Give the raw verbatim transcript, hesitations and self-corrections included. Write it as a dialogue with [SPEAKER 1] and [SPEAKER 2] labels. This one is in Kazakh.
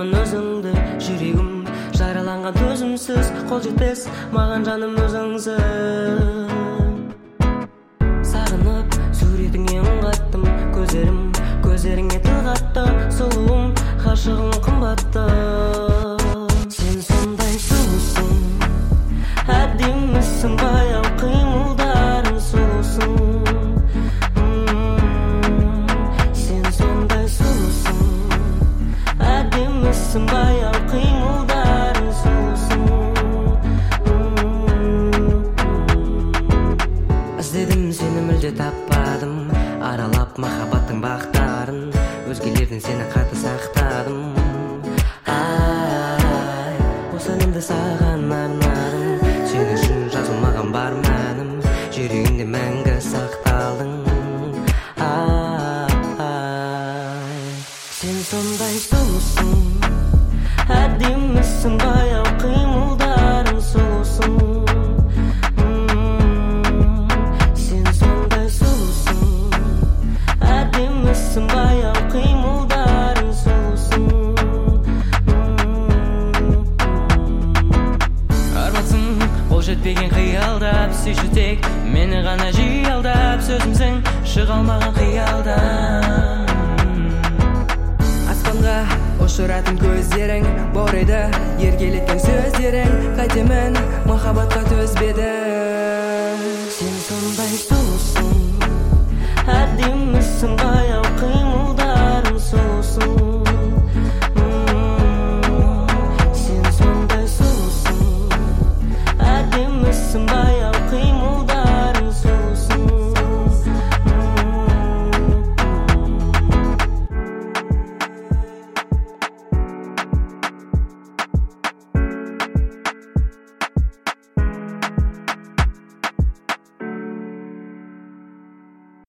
[SPEAKER 1] сагынамын өзүңдү, жүрөгүм жараланган төзүмсүз, кол жетпес маған жаным өзүңсүз. Сагынып сүрөтүңө үн каттым, көзлөрүм көзлөрүңө тил катты, сулуум гашыгым кымбатты. Сен сондай сулусуң, әдемісің, баяу кыймылдарың сулусуң. Сен сондай сулусуң, әдемісің, баяу кыймылдарың сулусуң. Іздедім сені мүлде таппадым, аралап махаббаттың бақтарын, өзгелерден сені қатты сақтадым. Ай, осы әлемді саған арнадым, сен үшін жазылмаған бар мәнім, жүрегімде мәңгі сақталдың. Ай, сен сондай сұлусың, әдемісің, баяу қимылдарың сұлусың. Сен сондай сұлусың, әдемісің, баяу қимылдарың сұлусың. Армансың қол жетпеген қиялдап, сүйші тек мені ғана жиі алдап, сөзімсің шыға алмаған қиялдан. Аспанға ұшыратын көздерің, баурайды еркелеткен сөздерің, қайтемін махаббатқа төзбеді. Сен сондай сұлу,